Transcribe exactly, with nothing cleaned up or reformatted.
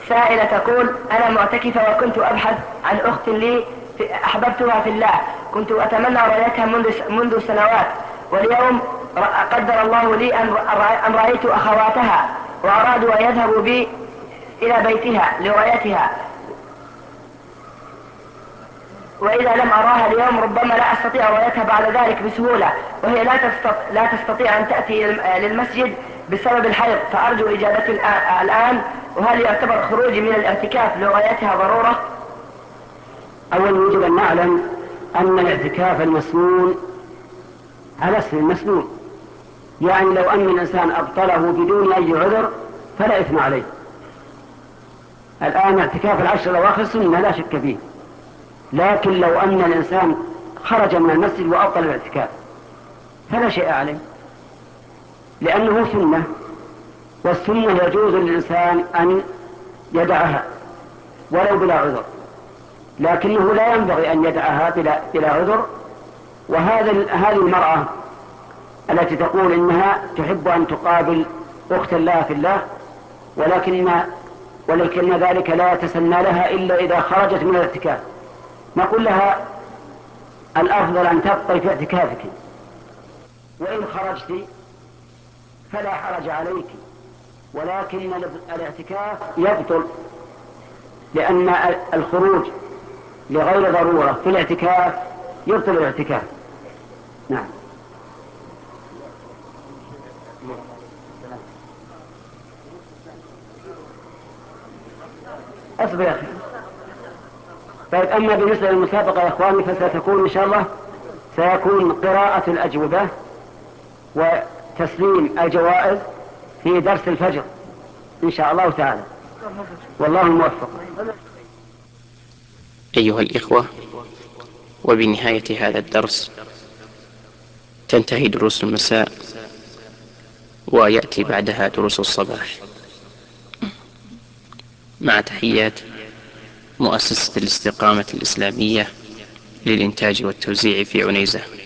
سائلة تقول: أنا معتكفة وكنت أبحث عن أخت لي أحببتها في الله، كنت أتمنى رؤيتها منذ منذ سنوات، واليوم قدر الله لي أن رأيت أخواتها وأرادوا أن يذهبوا بي إلى بيتها لرؤيتها، وإذا لم أراها اليوم ربما لا أستطيع رؤيتها بعد ذلك بسهولة، وهي لا تستطيع, لا تستطيع أن تأتي للمسجد بسبب الحيض، فأرجو إجابتي الآن. وهل يعتبر خروجي من الاعتكاف لرؤيتها ضرورة؟ أولا يجب أن نعلم أن الاعتكاف المسنون على اسم المسنون، يعني لو أن الإنسان أبطله بدون أي عذر فلا إثم عليه. الآن اعتكاف العشر الأواخر سنة لا شك فيه، لكن لو أن الإنسان خرج من المسجد وأبطل الاعتكاف فلا شيء عليه، لأنه سنة، والسنة يجوز للإنسان أن يدعها ولو بلا عذر، لكنه لا ينبغي أن يدعها بلا, بلا عذر. وهذا هذه المرأة التي تقول إنها تحب أن تقابل أخت لها في الله، ولكن ولكن ذلك لا يتسنى لها إلا إذا خرجت من الاعتكاف، نقول لها: الأفضل أن تبقي في اعتكافك، وإن خرجت فلا حرج عليك، ولكن الاعتكاف يبطل، لأن الخروج لغير ضرورة في الاعتكاف يبطل الاعتكاف. نعم. أصبر يا أخي. طيب، أما بالنسبة للمسابقة يا إخواني فستكون إن شاء الله سيكون قراءة الأجوبة وتسليم الجوائز في درس الفجر إن شاء الله تعالى، والله الموفق. أيها الإخوة، وبنهاية هذا الدرس تنتهي دروس المساء ويأتي بعدها دروس الصباح، مع تحيات مؤسسة الاستقامة الإسلامية للإنتاج والتوزيع في عنيزة.